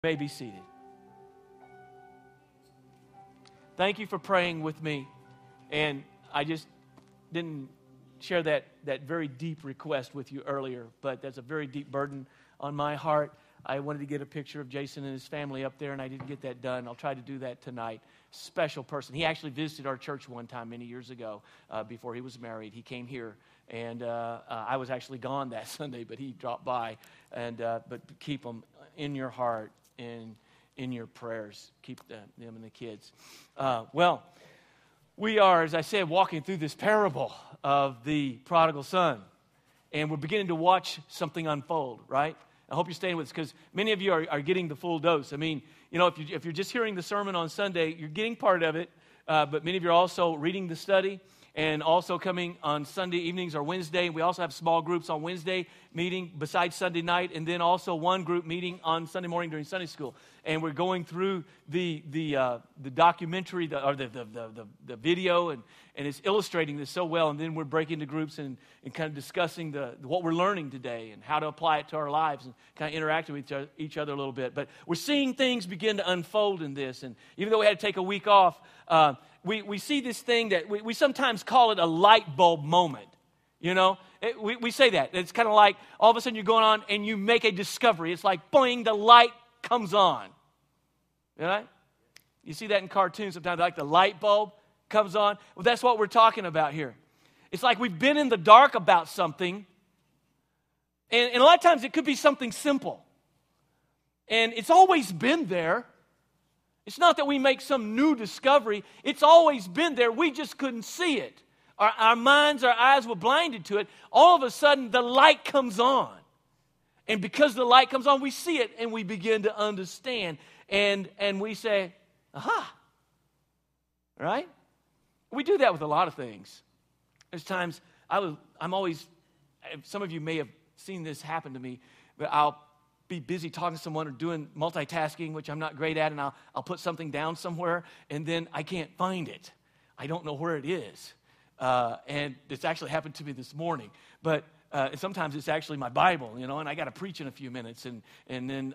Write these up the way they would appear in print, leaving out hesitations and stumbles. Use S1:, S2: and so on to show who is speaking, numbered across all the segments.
S1: May be seated. Thank you for praying with me. And I just didn't share that very deep request with you earlier, but that's a very deep burden on my heart. I wanted to get a picture of Jason and his family up there, and I didn't get that done. I'll try to do that tonight. Special person. He actually visited our church one time many years ago before he was married. He came here, and I was actually gone that Sunday, but he dropped by. But keep him in your heart and in your prayers. Keep them and the kids. We are, as I said, walking through this parable of the prodigal son, and we're beginning to watch something unfold, right? I hope you're staying with us because many of you are getting the full dose. I mean, you know, if you're just hearing the sermon on Sunday, you're getting part of it, but many of you are also reading the study and also coming on Sunday evenings or Wednesday. We also have small groups on Wednesday meeting besides Sunday night, and then also one group meeting on Sunday morning during Sunday school. And we're going through the documentary or the video, and it's illustrating this so well. And then we're breaking into groups and kind of discussing what we're learning today and how to apply it to our lives and kind of interacting with each other a little bit. But we're seeing things begin to unfold in this. And even though we had to take a week off, we see this thing that we sometimes call it a light bulb moment. You know, we say that. It's kind of like all of a sudden you're going on and you make a discovery. It's like, boing, the light comes on. Right? You see that in cartoons sometimes, like the light bulb comes on. Well, that's what we're talking about here. It's like we've been in the dark about something, and a lot of times it could be something simple. And it's always been there. It's not that we make some new discovery. It's always been there. We just couldn't see it. Our minds, our eyes were blinded to it. All of a sudden, the light comes on. And because the light comes on, we see it and we begin to understand. And we say, aha. Right? We do that with a lot of things. There's times I'm always, some of you may have seen this happen to me, but I'll be busy talking to someone or doing multitasking, which I'm not great at, and I'll put something down somewhere, and then I can't find it. I don't know where it is. And it's actually happened to me this morning. But sometimes it's actually my Bible, you know, and I got to preach in a few minutes, and then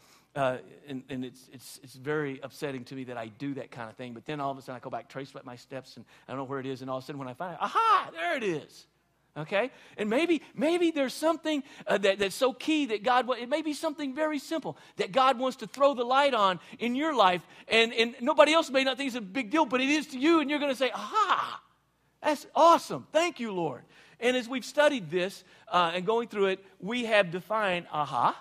S1: it's very upsetting to me that I do that kind of thing. But then all of a sudden I go back, trace my steps, and I don't know where it is, and all of a sudden when I find it, aha, there it is. Okay? And maybe there's something that's so key that it may be something very simple that God wants to throw the light on in your life, and nobody else may not think it's a big deal, but it is to you, and you're going to say, aha, that's awesome. Thank you, Lord. And as we've studied this and going through it, we have defined aha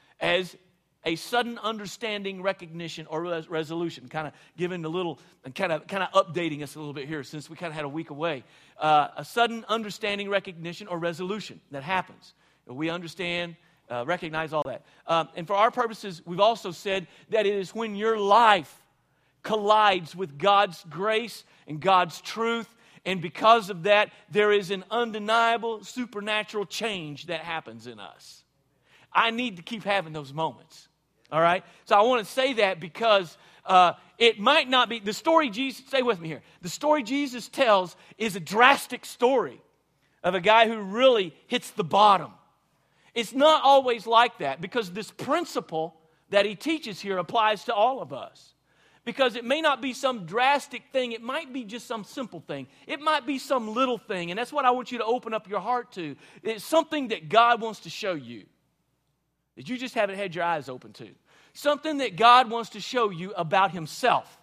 S1: as a sudden understanding, recognition, or resolution. Kind of giving a little, and kind of updating us a little bit here since we kind of had a week away. A sudden understanding, recognition, or resolution that happens. We understand, recognize all that. And for our purposes, we've also said that it is when your life collides with God's grace and God's truth. And because of that, there is an undeniable supernatural change that happens in us. I need to keep having those moments. All right? So I want to say that because it might not be, the story Jesus, stay with me here. The story Jesus tells is a drastic story of a guy who really hits the bottom. It's not always like that because this principle that he teaches here applies to all of us. Because it may not be some drastic thing. It might be just some simple thing. It might be some little thing. And that's what I want you to open up your heart to. It's something that God wants to show you. That you just haven't had your eyes open to. Something that God wants to show you about Himself.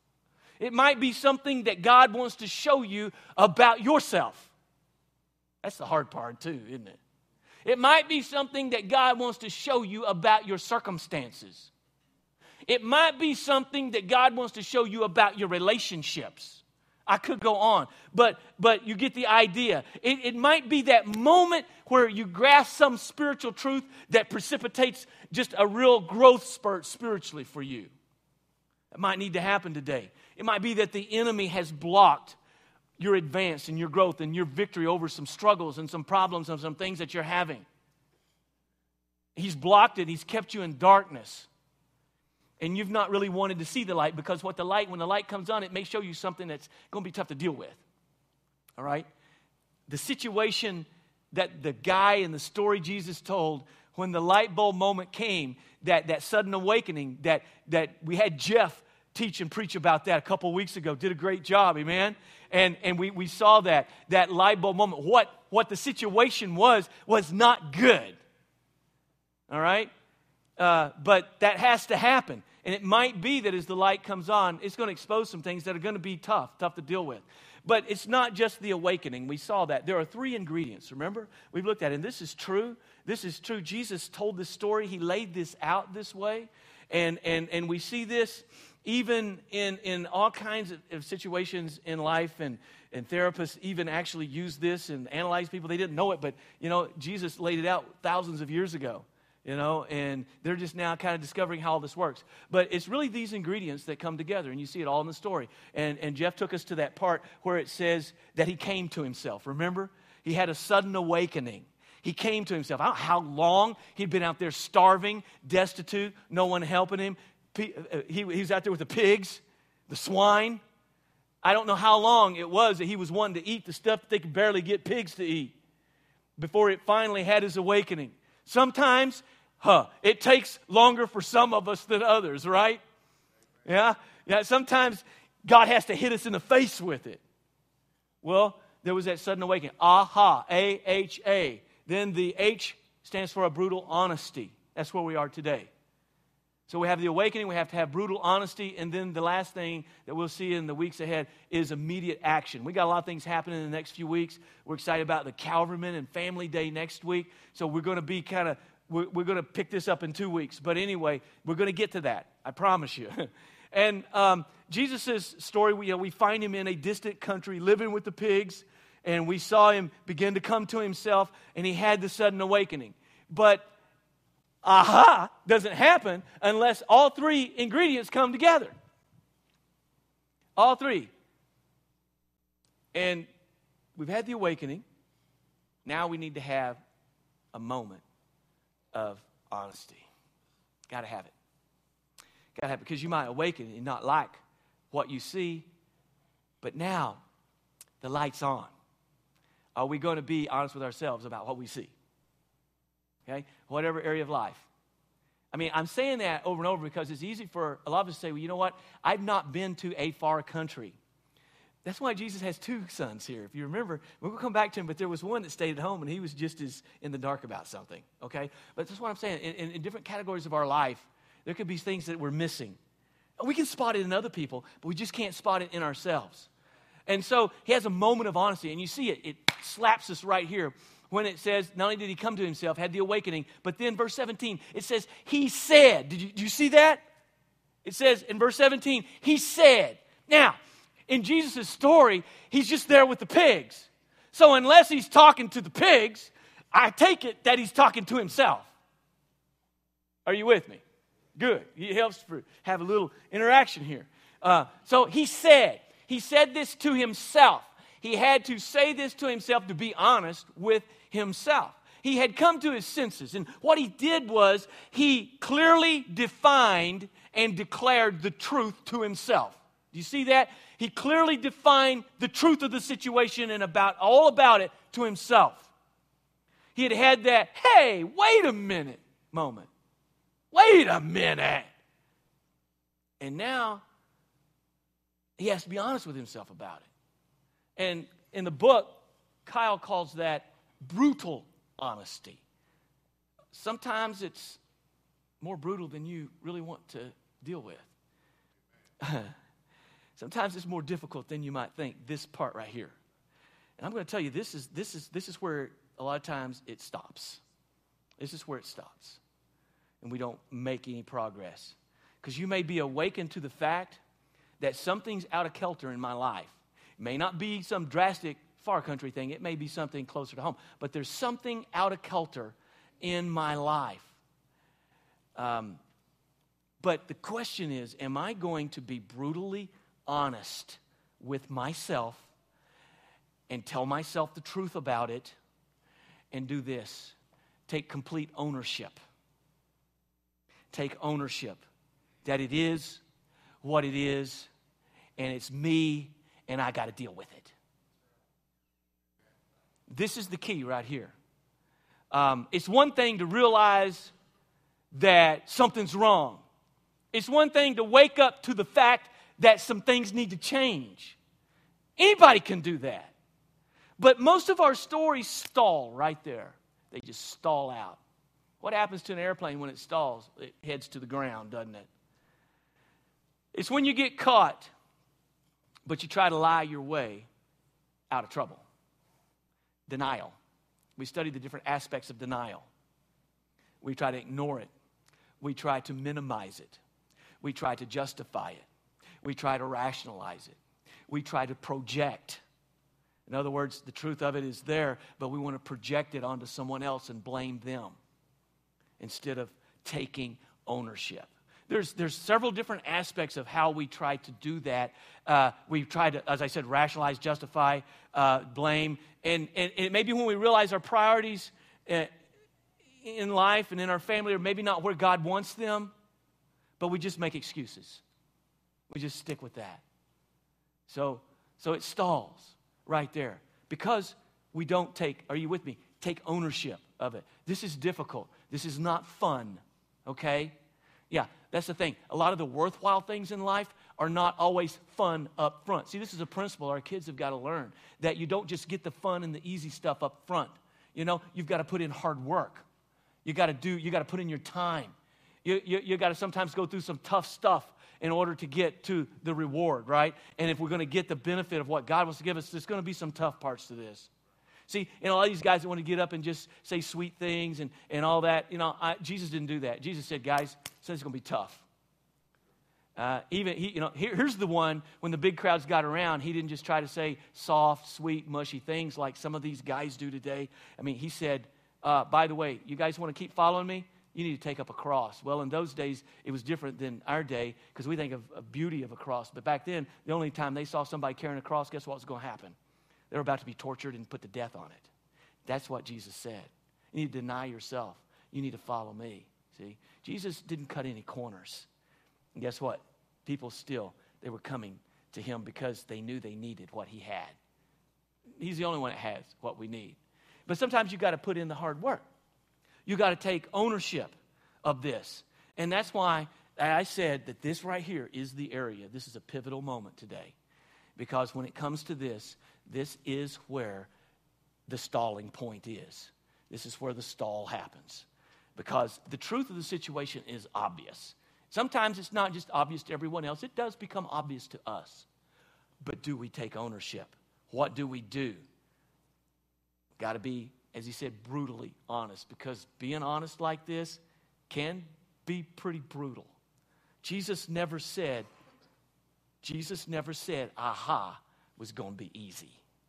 S1: It might be something that God wants to show you about yourself. That's the hard part too, isn't it? It might be something that God wants to show you about your circumstances. It might be something that God wants to show you about your relationships. I could go on, but you get the idea. It might be that moment where you grasp some spiritual truth that precipitates just a real growth spurt spiritually for you. It might need to happen today. It might be that the enemy has blocked your advance and your growth and your victory over some struggles and some problems and some things that you're having. He's blocked it. He's kept you in darkness. And you've not really wanted to see the light because when the light comes on, it may show you something that's going to be tough to deal with. All right? The situation that the guy in the story Jesus told when the light bulb moment came, that sudden awakening that we had Jeff teach and preach about that a couple weeks ago. Did a great job, amen? And we saw that light bulb moment. What the situation was not good. All right? But that has to happen. And it might be that as the light comes on, it's going to expose some things that are going to be tough to deal with. But it's not just the awakening. We saw that. There are 3 ingredients, remember? We've looked at it, and this is true. This is true. Jesus told this story. He laid this out this way. And we see this even in all kinds of situations in life, and therapists even actually use this and analyze people. They didn't know it, but, Jesus laid it out thousands of years ago. And they're just now kind of discovering how all this works. But it's really these ingredients that come together, and you see it all in the story. And Jeff took us to that part where it says that he came to himself. Remember? He had a sudden awakening. He came to himself. I don't know how long he'd been out there starving, destitute, no one helping him. He was out there with the pigs, the swine. I don't know how long it was that he was wanting to eat the stuff that they could barely get pigs to eat before it finally had his awakening. Sometimes, it takes longer for some of us than others, right? Yeah. Sometimes God has to hit us in the face with it. Well, there was that sudden awakening. Aha, A-H-A. Then the H stands for a brutal honesty. That's where we are today. So we have the awakening, we have to have brutal honesty, and then the last thing that we'll see in the weeks ahead is immediate action. We got a lot of things happening in the next few weeks. We're excited about the Calvarymen and Family Day next week. So we're going to be we're going to pick this up in 2 weeks. But anyway, we're going to get to that. I promise you. And Jesus' story, we find him in a distant country living with the pigs, and we saw him begin to come to himself, and he had the sudden awakening. But aha doesn't happen unless all 3 ingredients come together. All 3. And we've had the awakening. Now we need to have a moment of honesty. Got to have it. Got to have it, because you might awaken and not like what you see, but now the light's on. Are we going to be honest with ourselves about what we see? Okay? Whatever area of life. I mean, I'm saying that over and over because it's easy for a lot of us to say, well, you know what? I've not been to a far country. That's why Jesus has 2 sons here. If you remember, we're going to come back to him, but there was one that stayed at home, and he was just as in the dark about something, okay? But that's what I'm saying. In different categories of our life, there could be things that we're missing. We can spot it in other people, but we just can't spot it in ourselves. And so he has a moment of honesty, and you see it. It slaps us right here. When it says, not only did he come to himself, had the awakening, but then verse 17, it says, he said. Did you see that? It says in verse 17, he said. Now, in Jesus' story, he's just there with the pigs. So unless he's talking to the pigs, I take it that he's talking to himself. Are you with me? Good. It helps for have a little interaction here. So he said this to himself. He had to say this to himself to be honest with himself. He had come to his senses, and what he did was he clearly defined and declared the truth to himself. Do you see that? He clearly defined the truth of the situation and all about it to himself. He had had that, hey, wait a minute moment. Wait a minute. And now he has to be honest with himself about it. And in the book, Kyle calls that brutal honesty. Sometimes it's more brutal than you really want to deal with. Sometimes it's more difficult than you might think, this part right here. And I'm going to tell you, this is where a lot of times it stops. This is where it stops. And we don't make any progress. Because you may be awakened to the fact that something's out of kilter in my life. It may not be some drastic far country thing. It may be something closer to home. But there's something out of kilter in my life. But the question is, am I going to be brutally honest with myself and tell myself the truth about it and do this? Take complete ownership. Take ownership that it is what it is, and it's me, and I got to deal with it. This is the key right here. It's one thing to realize that something's wrong. It's one thing to wake up to the fact that some things need to change. Anybody can do that. But most of our stories stall right there. They just stall out. What happens to an airplane when it stalls? It heads to the ground, doesn't it? It's when you get caught, but you try to lie your way out of trouble. Denial. We study the different aspects of denial. We try to ignore it. We try to minimize it. We try to justify it. We try to rationalize it. We try to project. In other words, the truth of it is there, but we want to project it onto someone else and blame them instead of taking ownership. There's several different aspects of how we try to do that. We try to, as I said, rationalize, justify, blame. And maybe when we realize our priorities in life and in our family are maybe not where God wants them, but we just make excuses. We just stick with that. So it stalls right there because we don't take, are you with me? Take ownership of it. This is difficult. This is not fun, okay? Yeah, that's the thing. A lot of the worthwhile things in life are not always fun up front. See, this is a principle our kids have got to learn, that you don't just get the fun and the easy stuff up front. You know, you've got to put in hard work. You got to put in your time. You got to sometimes go through some tough stuff in order to get to the reward, right? And if we're going to get the benefit of what God wants to give us, there's going to be some tough parts to this. See, and a lot of these guys that want to get up and just say sweet things and all that, Jesus didn't do that. Jesus said, guys, it's going to be tough. Here's the one, when the big crowds got around, he didn't just try to say soft, sweet, mushy things like some of these guys do today. I mean, he said, by the way, you guys want to keep following me? You need to take up a cross. Well, in those days, it was different than our day because we think of a beauty of a cross. But back then, the only time they saw somebody carrying a cross, guess what was going to happen? They were about to be tortured and put to death on it. That's what Jesus said. You need to deny yourself. You need to follow me. See, Jesus didn't cut any corners. And guess what? People still, they were coming to him because they knew they needed what he had. He's the only one that has what we need. But sometimes you got to put in the hard work. You got to take ownership of this. And that's why I said that this right here is the area. This is a pivotal moment today. Because when it comes to this is where the stalling point is. This is where the stall happens. Because the truth of the situation is obvious. Sometimes it's not just obvious to everyone else. It does become obvious to us. But do we take ownership? What do we do? Got to be, as he said, brutally honest. Because being honest like this can be pretty brutal. Jesus never said, aha, was going to be easy.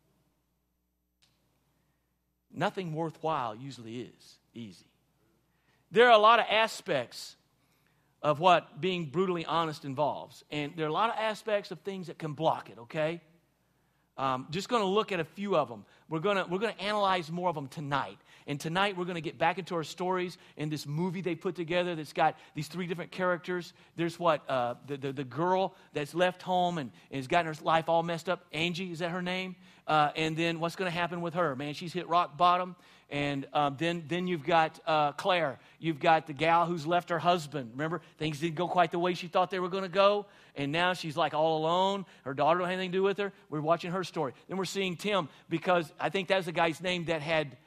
S1: Nothing worthwhile usually is easy. There are a lot of aspects of what being brutally honest involves. And there are a lot of aspects of things that can block it, okay? Just going to look at a few of them. We're going to analyze more of them tonight. And tonight we're going to get back into our stories in this movie they put together that's got these three different characters. There's the girl that's left home and has gotten her life all messed up. Angie, is that her name? And then what's going to happen with her? Man, she's hit rock bottom. And then you've got Claire. You've got the gal who's left her husband. Remember, things didn't go quite the way she thought they were going to go. And now she's like all alone. Her daughter don't have anything to do with her. We're watching her story. Then we're seeing Tim, because I think that's the guy's name that had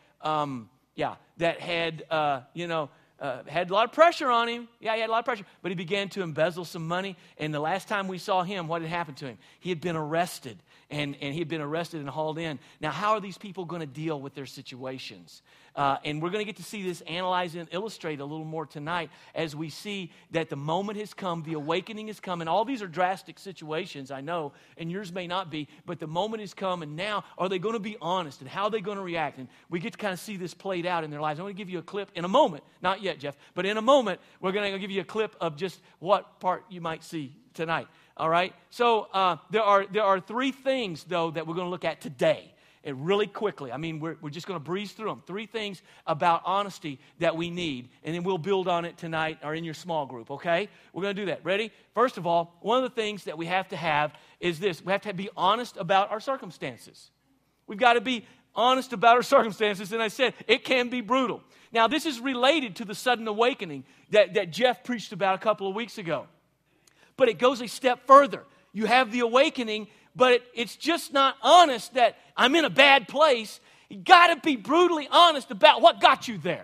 S1: had a lot of pressure on him. Yeah, he had a lot of pressure. But he began to embezzle some money. And the last time we saw him, what had happened to him? He had been arrested. And he had been arrested and hauled in. Now, how are these people going to deal with their situations? And we're going to get to see this analyzed and illustrated a little more tonight as we see that the moment has come, the awakening has come, and all these are drastic situations, I know, and yours may not be, but the moment has come, and now are they going to be honest, and how are they going to react? And we get to kind of see this played out in their lives. I'm going to give you a clip in a moment, not yet, Jeff, but in a moment, we're going to give you a clip of just what part you might see tonight. All right, so there are three things, though, that we're going to look at today, and really quickly. I mean, we're just going to breeze through them. Three things about honesty that we need, and then we'll build on it tonight or in your small group, okay? We're going to do that. Ready? First of all, one of the things that we have to have is this. We have to be honest about our circumstances. We've got to be honest about our circumstances, and I said it can be brutal. Now, this is related to the sudden awakening that Jeff preached about a couple of weeks ago. But it goes a step further. You have the awakening, but it's just not honest that I'm in a bad place. You got to be brutally honest about what got you there.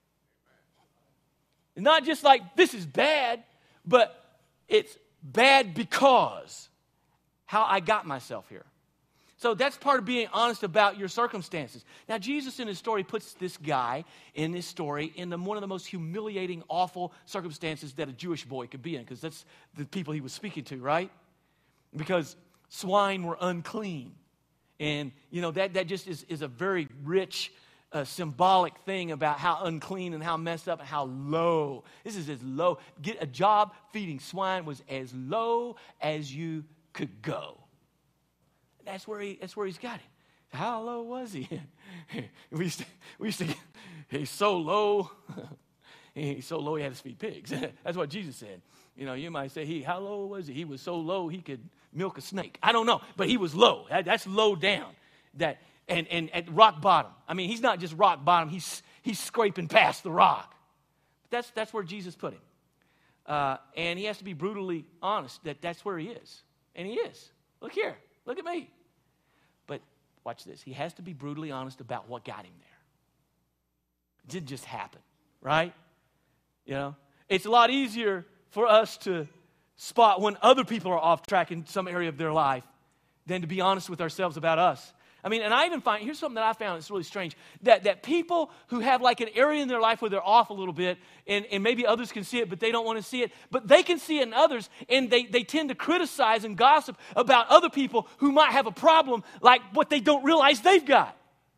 S1: And not just like, this is bad, but it's bad because how I got myself here. So that's part of being honest about your circumstances. Now, Jesus in his story puts this guy in his story in one of the most humiliating, awful circumstances that a Jewish boy could be in, because that's the people he was speaking to, right? Because swine were unclean. And, that just is a very rich, symbolic thing about how unclean and how messed up and how low. This is as low. Get a job feeding swine was as low as you could go. That's where he's got it. How low was he? we used to he's so low. He's so low he had to feed pigs. That's what Jesus said. You might say, how low was he? He was so low he could milk a snake. I don't know, but he was low. That's low down. And at rock bottom. I mean, he's not just rock bottom. He's scraping past the rock. But that's where Jesus put him. And he has to be brutally honest that's where he is. And he is. Look here. Look at me. But watch this. He has to be brutally honest about what got him there. It didn't just happen, right? It's a lot easier for us to spot when other people are off track in some area of their life than to be honest with ourselves about us. I mean, and I even find, here's something that I found that's really strange, that people who have like an area in their life where they're off a little bit, and maybe others can see it, but they don't want to see it, but they can see it in others, and they tend to criticize and gossip about other people who might have a problem like what they don't realize they've got.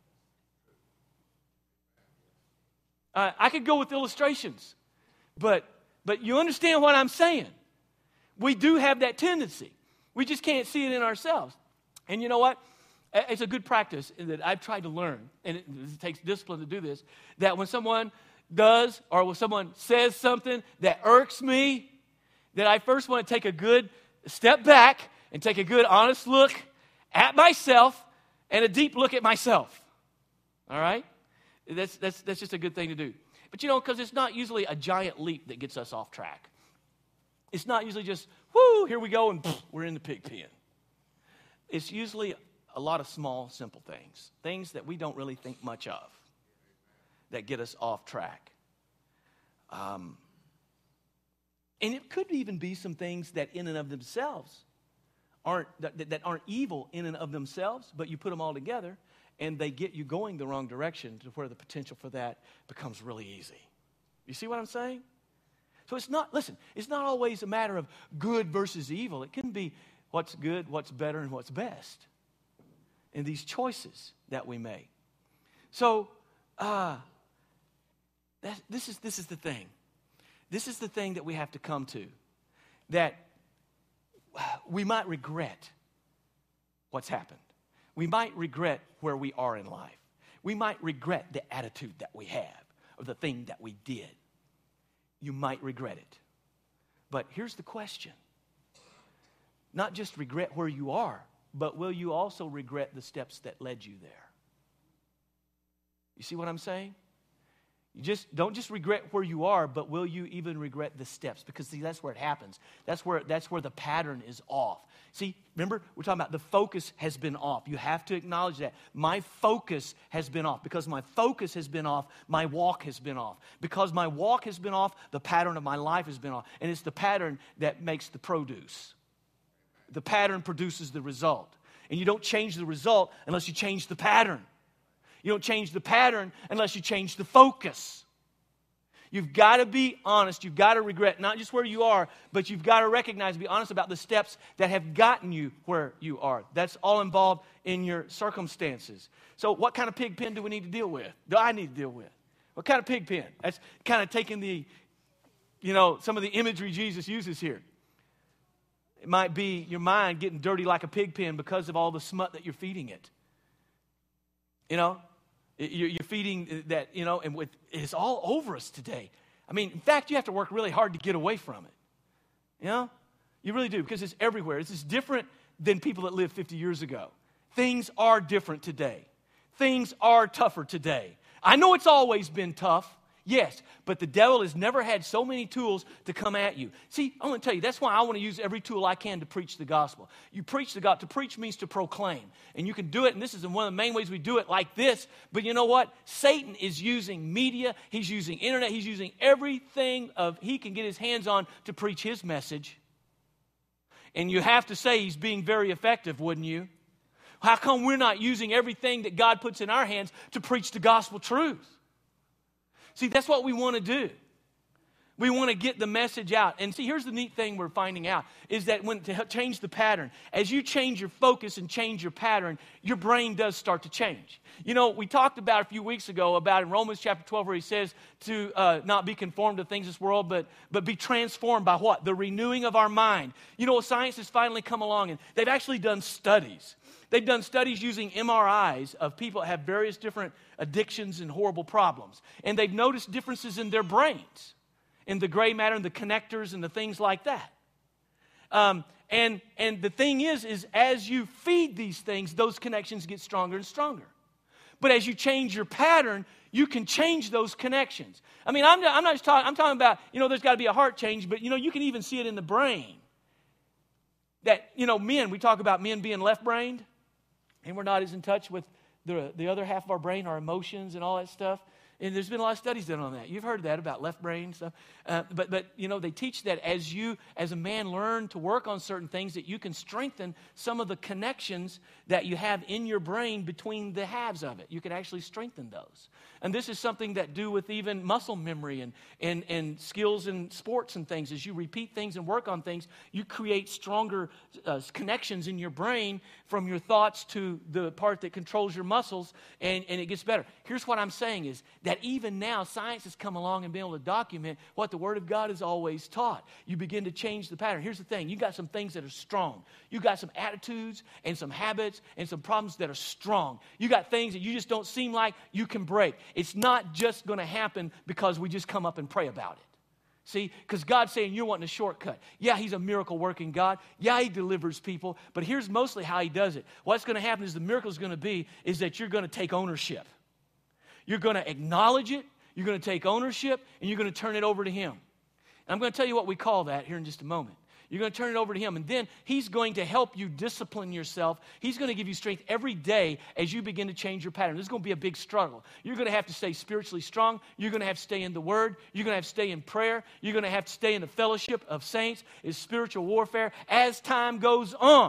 S1: I could go with illustrations, but you understand what I'm saying. We do have that tendency. We just can't see it in ourselves. And you know what? It's a good practice that I've tried to learn, and it takes discipline to do this, that when someone does or when someone says something that irks me, that I first want to take a good step back and take a good honest look at myself and a deep look at myself. All right? That's just a good thing to do. But because it's not usually a giant leap that gets us off track. It's not usually just, whoo, here we go, and we're in the pig pen. It's usually a lot of small, simple things that we don't really think much of, that get us off track. And it could even be some things that in and of themselves aren't evil in and of themselves, but you put them all together and they get you going the wrong direction to where the potential for that becomes really easy. You see what I'm saying? So it's not always a matter of good versus evil. It can be what's good, what's better, and what's best in these choices that we make. So this is the thing. This is the thing that we have to come to, that we might regret what's happened. We might regret where we are in life. We might regret the attitude that we have or the thing that we did. You might regret it. But here's the question. Not just regret where you are, but will you also regret the steps that led you there? You see what I'm saying? Don't just regret where you are, but will you even regret the steps? Because see, that's where it happens. That's where the pattern is off. See, remember, we're talking about the focus has been off. You have to acknowledge that. My focus has been off. Because my focus has been off, my walk has been off. Because my walk has been off, the pattern of my life has been off. And it's the pattern that makes the produce. The pattern produces the result. And you don't change the result unless you change the pattern. You don't change the pattern unless you change the focus. You've got to be honest. You've got to regret not just where you are, but you've got to recognize, be honest about the steps that have gotten you where you are. That's all involved in your circumstances. So what kind of pig pen do we need to deal with? Do I need to deal with? What kind of pig pen? That's kind of taking the, some of the imagery Jesus uses here. It might be your mind getting dirty like a pig pen because of all the smut that you're feeding it. You're feeding that, and it's all over us today. I mean, in fact, you have to work really hard to get away from it. You really do, because it's everywhere. It's different than people that lived 50 years ago. Things are different today. things are tougher today. I know it's always been tough, yes, but the devil has never had so many tools to come at you. See, I want to tell you, that's why I want to use every tool I can to preach the gospel. You preach the gospel. To preach means to proclaim. And you can do it, and this is one of the main ways we do it like this. But you know what? Satan is using media. He's using internet. He's using everything he can get his hands on to preach his message. And you have to say he's being very effective, wouldn't you? How come we're not using everything that God puts in our hands to preach the gospel truth? See, that's what we want to do. We want to get the message out. And see, here's the neat thing we're finding out, is that when to change the pattern, as you change your focus and change your pattern, your brain does start to change. You know, we talked about a few weeks ago about in Romans chapter 12 where he says to not be conformed to things of this world, but be transformed by what? The renewing of our mind. You know, science has finally come along, and they've actually done studies. They've done studies using MRIs of people that have various different addictions and horrible problems. And they've noticed differences in their brains, in the gray matter and the connectors and the things like that. And the thing is as you feed these things, those connections get stronger and stronger. But as you change your pattern, you can change those connections. I mean, I'm not just talking, I'm talking about, you know, there's got to be a heart change, but, you know, you can even see it in the brain. That, you know, men, we talk about men being left-brained, and we're not as in touch with the other half of our brain, our emotions and all that stuff. And there's been a lot of studies done on that. You've heard that about left brain stuff. But you know, they teach that as you, as a man, learn to work on certain things, that you can strengthen some of the connections that you have in your brain between the halves of it. You can actually strengthen those. And this is something that do with even muscle memory and skills in sports and things. As you repeat things and work on things, you create stronger connections in your brain from your thoughts to the part that controls your muscles, and it gets better. Here's what I'm saying is that even now, science has come along and been able to document what the Word of God has always taught. You begin to change the pattern. Here's the thing. You got some things that are strong. You got some attitudes and some habits and some problems that are strong. You got things that you just don't seem like you can break. It's not just going to happen because we just come up and pray about it. See, because God's saying you're wanting a shortcut. Yeah, He's a miracle-working God. Yeah, He delivers people. But here's mostly how He does it. What's going to happen is the miracle is going to be is that you're going to take ownership. You're going to acknowledge it. You're going to take ownership, and you're going to turn it over to Him. And I'm going to tell you what we call that here in just a moment. You're going to turn it over to Him, and then He's going to help you discipline yourself. He's going to give you strength every day as you begin to change your pattern. This is going to be a big struggle. You're going to have to stay spiritually strong. You're going to have to stay in the Word. You're going to have to stay in prayer. You're going to have to stay in the fellowship of saints. It's spiritual warfare as time goes on.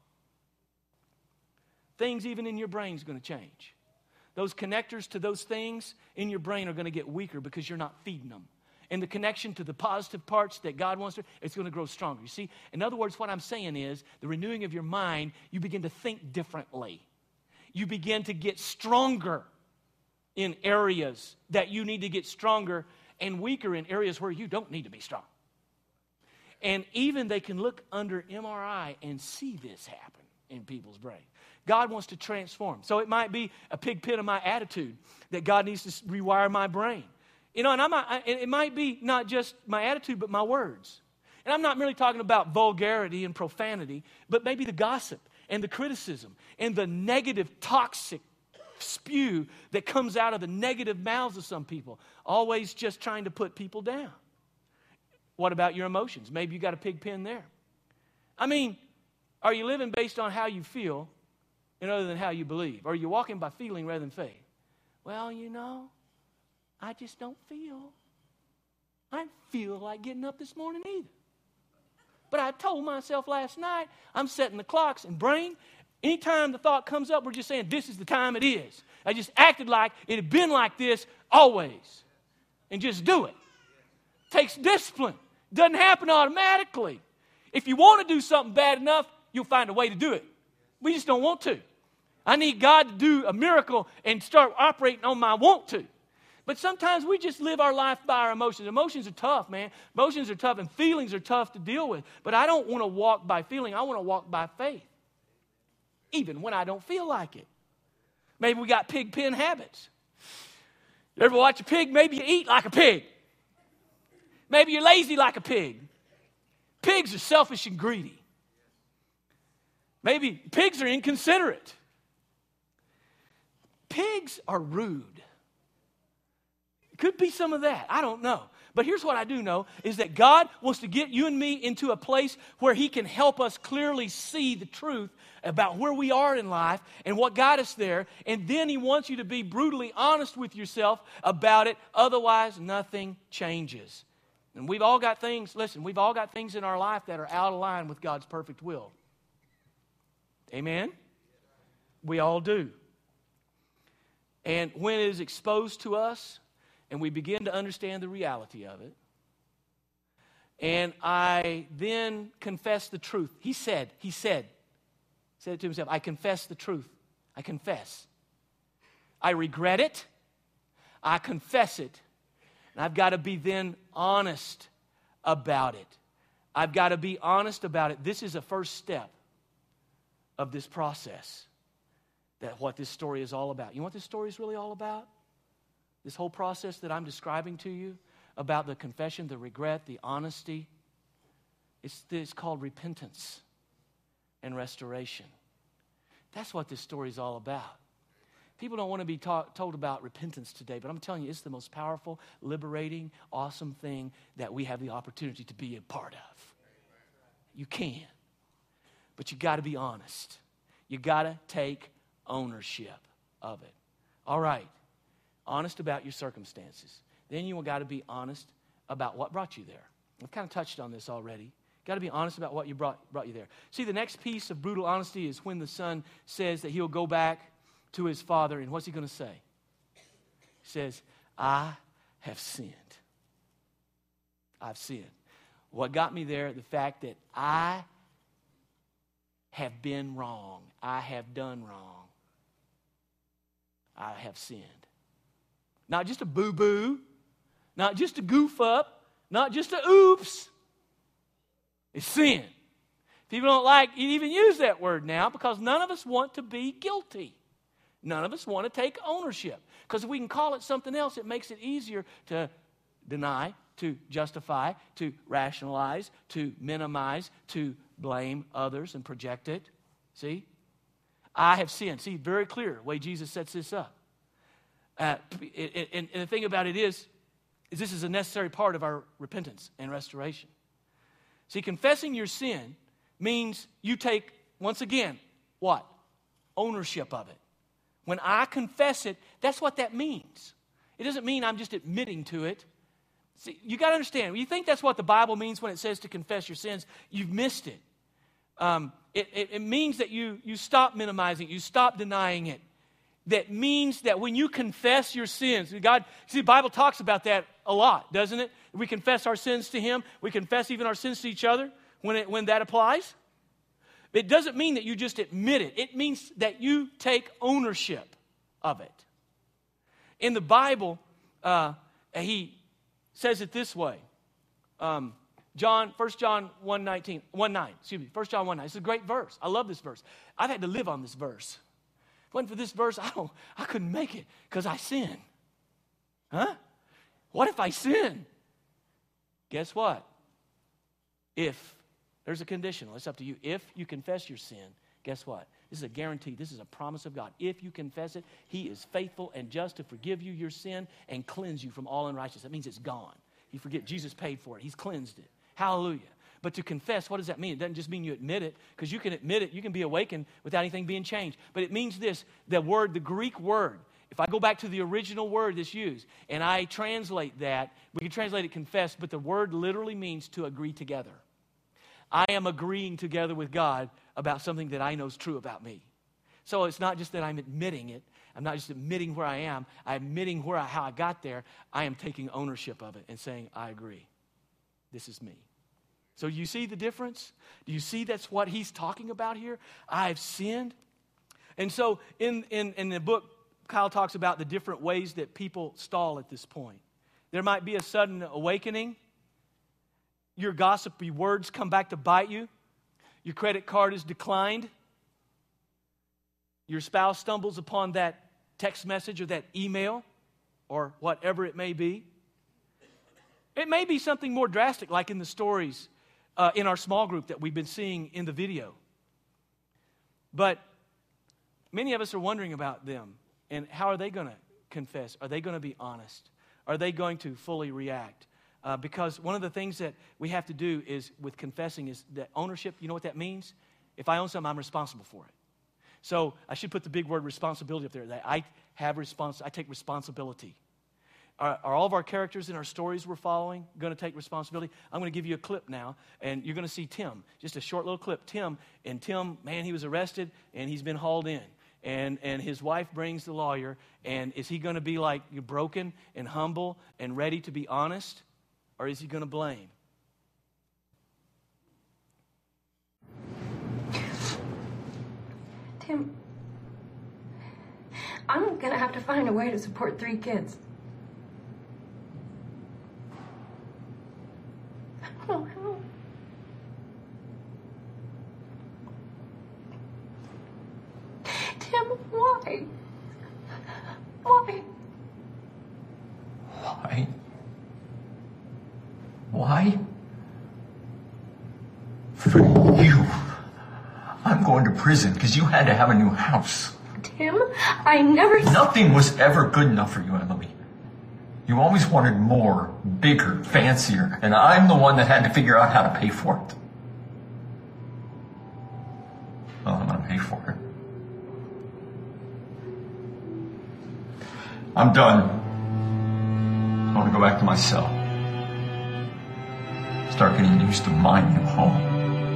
S1: Things even in your brain is going to change. Those connectors to those things in your brain are going to get weaker because you're not feeding them. And the connection to the positive parts that God wants to, it's going to grow stronger. You see, in other words, what I'm saying is the renewing of your mind, you begin to think differently. You begin to get stronger in areas that you need to get stronger and weaker in areas where you don't need to be strong. And even they can look under MRI and see this happen in people's brain. God wants to transform. So it might be a pig pen of my attitude that God needs to rewire my brain. You know, and it might be not just my attitude, but my words. And I'm not merely talking about vulgarity and profanity, but maybe the gossip and the criticism and the negative, toxic spew that comes out of the negative mouths of some people, always just trying to put people down. What about your emotions? Maybe you got a pig pen there. I mean, are you living based on how you feel and other than how you believe? Or are you walking by feeling rather than faith? Well, you know, I just don't feel. I didn't feel like getting up this morning either. But I told myself last night, I'm setting the clocks and brain. Anytime the thought comes up, we're just saying, this is the time it is. I just acted like it had been like this always. And just do it. Takes discipline. Doesn't happen automatically. If you want to do something bad enough, you'll find a way to do it. We just don't want to. I need God to do a miracle and start operating on my want to. But sometimes we just live our life by our emotions. Emotions are tough, man. Emotions are tough and feelings are tough to deal with. But I don't want to walk by feeling. I want to walk by faith. Even when I don't feel like it. Maybe we got pig pen habits. You ever watch a pig? Maybe you eat like a pig. Maybe you're lazy like a pig. Pigs are selfish and greedy. Maybe pigs are inconsiderate. pigs are rude. It could be some of that. I don't know. But here's what I do know, is that God wants to get you and me into a place where He can help us clearly see the truth about where we are in life and what got us there. And then He wants you to be brutally honest with yourself about it. Otherwise, nothing changes. And we've all got things, listen, we've all got things in our life that are out of line with God's perfect will. Amen? We all do. And when it is exposed to us, and we begin to understand the reality of it, and I then confess the truth. He said it to himself, I confess the truth. I confess. I regret it. I confess it. And I've got to be then honest about it. I've got to be honest about it. This is a first step of this process. That what this story is all about. You know what this story is really all about? This whole process that I'm describing to you about the confession, the regret, the honesty. It's called repentance and restoration. That's what this story is all about. People don't want to be told about repentance today, but I'm telling you, it's the most powerful, liberating, awesome thing that we have the opportunity to be a part of. You can, but you got to be honest. You got to take ownership of it. All right. Honest about your circumstances. Then you got to be honest about what brought you there. I've kind of touched on this already. Got to be honest about what brought you there. See, the next piece of brutal honesty is when the son says that he'll go back to his father, and what's he going to say? He says, I have sinned. I've sinned. What got me there, the fact that I have been wrong. I have done wrong. I have sinned. Not just a boo-boo, not just a goof up, not just a oops. It's sin. People don't like even use that word now because none of us want to be guilty. None of us want to take ownership. Because if we can call it something else, it makes it easier to deny, to justify, to rationalize, to minimize, to blame others and project it. See? I have sinned. See, very clear the way Jesus sets this up. And the thing about it is this is a necessary part of our repentance and restoration. See, confessing your sin means you take, once again, what? Ownership of it. When I confess it, that's what that means. It doesn't mean I'm just admitting to it. See, you got to understand, when you think that's what the Bible means when it says to confess your sins, you've missed it. It means that you stop minimizing it, you stop denying it. That means that when you confess your sins, God, see, the Bible talks about that a lot, doesn't it? We confess our sins to Him. We confess even our sins to each other when that applies. It doesn't mean that you just admit it. It means that you take ownership of it. In the Bible, He says it this way. 1 John 1:9. 1 John 1:9. It's a great verse. I love this verse. I've had to live on this verse. If it wasn't for this verse, I couldn't make it because I sin. Huh? What if I sin? Guess what? If, there's a conditional. It's up to you. If you confess your sin, guess what? This is a guarantee. This is a promise of God. If you confess it, He is faithful and just to forgive you your sin and cleanse you from all unrighteousness. That means it's gone. You forget Jesus paid for it. He's cleansed it. Hallelujah. But to confess, what does that mean? It doesn't just mean you admit it, because you can admit it, you can be awakened without anything being changed. But it means this, the Greek word, if I go back to the original word that's used, and I translate that, we can translate it confess, but the word literally means to agree together. I am agreeing together with God about something that I know is true about me. So it's not just that I'm admitting it. I'm not just admitting where I am. I'm admitting how I got there. I am taking ownership of it and saying, I agree. This is me. So you see the difference? Do you see that's what he's talking about here? I've sinned. And so in the book, Kyle talks about the different ways that people stall at this point. There might be a sudden awakening. Your gossipy words come back to bite you. Your credit card is declined. Your spouse stumbles upon that text message or that email or whatever it may be. It may be something more drastic, like in the stories in our small group that we've been seeing in the video. But many of us are wondering about them. And how are they going to confess? Are they going to be honest? Are they going to fully react? Because one of the things that we have to do is with confessing is that ownership. You know what that means? If I own something, I'm responsible for it. So I should put the big word responsibility up there. That I take responsibility. Are all of our characters in our stories we're following going to take responsibility? I'm going to give you a clip now, and you're going to see Tim. Just a short little clip. Tim, man, he was arrested, and he's been hauled in. And his wife brings the lawyer, and is he going to be like broken and humble and ready to be honest, or is he going to blame?
S2: Tim, I'm going to have to find a way to support 3 kids. I don't know how. Tim, why? Why?
S3: Why? Why? For you. I'm going to prison because you had to have a new house.
S2: Tim, I never...
S3: Nothing was ever good enough for you, Emily. You always wanted more, bigger, fancier, and I'm the one that had to figure out how to pay for it. Well, I'm going to pay for it. I'm done. I want to go back to my cell. Start getting used to my new home.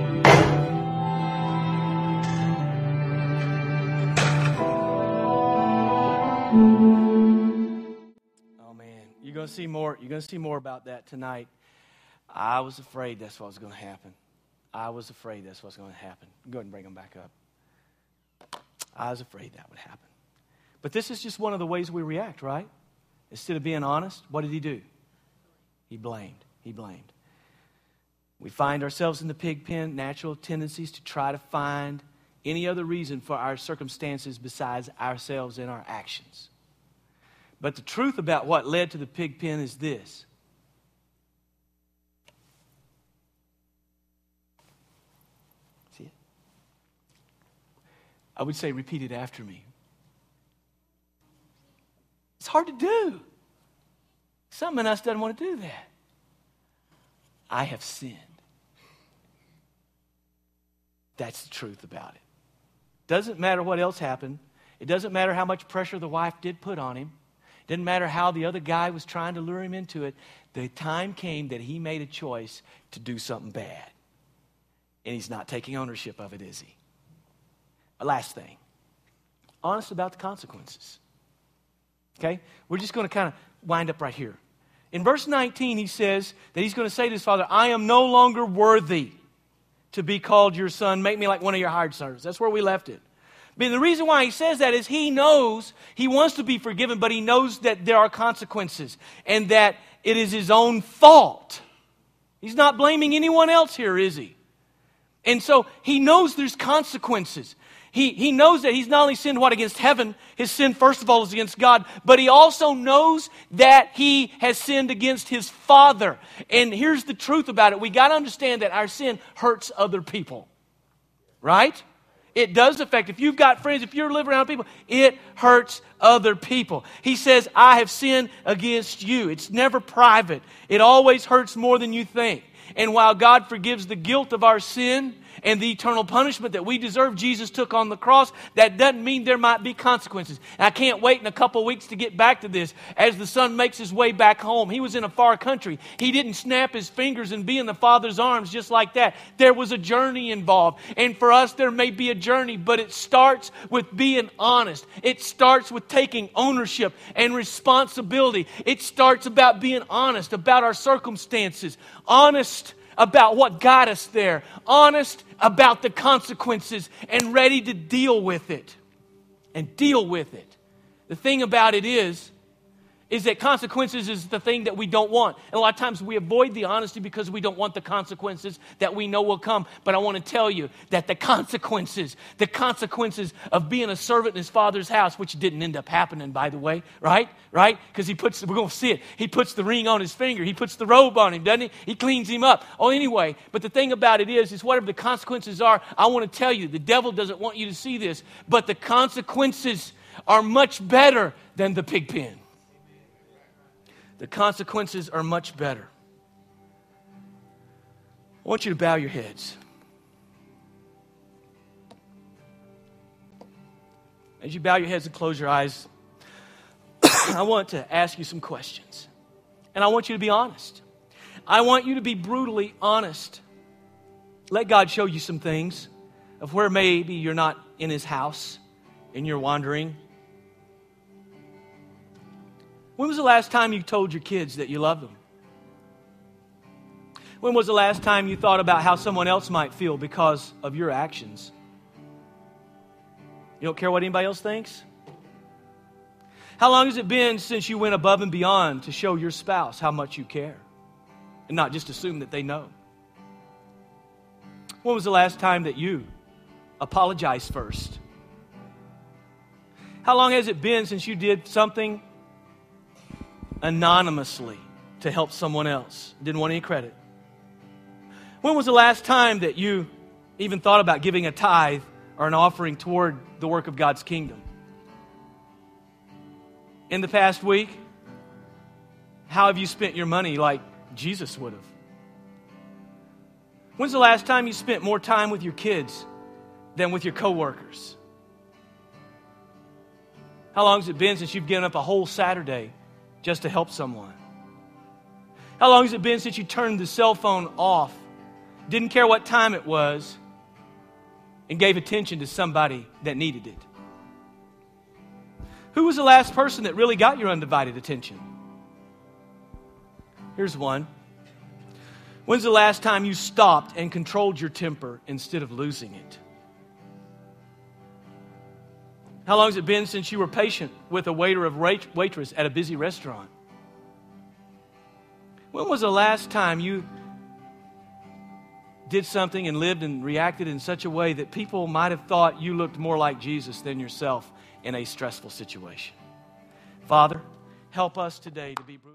S1: Oh man, you're going to see more. You're going to see more about that tonight. I was afraid that's what was going to happen. I was afraid that's what's going to happen. Go ahead and bring them back up. I was afraid that would happen. But this is just one of the ways we react, right? Instead of being honest, what did he do? He blamed. He blamed. We find ourselves in the pig pen, natural tendencies to try to find any other reason for our circumstances besides ourselves and our actions. But the truth about what led to the pig pen is this. See it? I would say repeat it after me. It's hard to do. Some in us doesn't want to do that. I have sinned. That's the truth about it. Doesn't matter what else happened. It doesn't matter how much pressure the wife did put on him. It didn't matter how the other guy was trying to lure him into it. The time came that he made a choice to do something bad. And he's not taking ownership of it, is he? Last thing. Honest about the consequences. Okay? We're just going to kind of wind up right here. In verse 19, he says that he's going to say to his father, I am no longer worthy to be called your son. Make me like one of your hired servants. That's where we left it. But the reason why he says that is he knows he wants to be forgiven, but he knows that there are consequences and that it is his own fault. He's not blaming anyone else here, is he? And so he knows there's consequences. He knows that he's not only sinned against heaven, his sin first of all is against God, but he also knows that he has sinned against his father. And here's the truth about it. We got to understand that our sin hurts other people. Right? It does affect. If you've got friends, if you're living around people, it hurts other people. He says, I have sinned against you. It's never private. It always hurts more than you think. And while God forgives the guilt of our sin and the eternal punishment that we deserve, Jesus took on the cross, that doesn't mean there might be consequences. And I can't wait in a couple weeks to get back to this. As the son makes his way back home, he was in a far country. He didn't snap his fingers and be in the Father's arms just like that. There was a journey involved. And for us, there may be a journey, but it starts with being honest. It starts with taking ownership and responsibility. It starts about being honest about our circumstances, honest about what got us there, honest about the consequences, and ready to deal with it. And deal with it. The thing about it is that consequences is the thing that we don't want. And a lot of times we avoid the honesty because we don't want the consequences that we know will come. But I want to tell you that the consequences of being a servant in his father's house, which didn't end up happening, by the way, right? Because we're going to see it. He puts the ring on his finger. He puts the robe on him, doesn't he? He cleans him up. Oh, anyway, but the thing about it is whatever the consequences are, I want to tell you, the devil doesn't want you to see this, but the consequences are much better than the pig pen. The consequences are much better. I want you to bow your heads. As you bow your heads and close your eyes, I want to ask you some questions. And I want you to be honest. I want you to be brutally honest. Let God show you some things of where maybe you're not in His house and you're wandering. When was the last time you told your kids that you loved them? When was the last time you thought about how someone else might feel because of your actions? You don't care what anybody else thinks? How long has it been since you went above and beyond to show your spouse how much you care? And not just assume that they know. When was the last time that you apologized first? How long has it been since you did something anonymously to help someone else? Didn't want any credit. When was the last time that you even thought about giving a tithe or an offering toward the work of God's kingdom? In the past week, how have you spent your money like Jesus would have? When's the last time you spent more time with your kids than with your coworkers? How long has it been since you've given up a whole Saturday just to help someone? How long has it been since you turned the cell phone off, didn't care what time it was, and gave attention to somebody that needed it? Who was the last person that really got your undivided attention? Here's one. When's the last time you stopped and controlled your temper instead of losing it? How long has it been since you were patient with a waiter or waitress at a busy restaurant? When was the last time you did something and lived and reacted in such a way that people might have thought you looked more like Jesus than yourself in a stressful situation? Father, help us today to be brutal.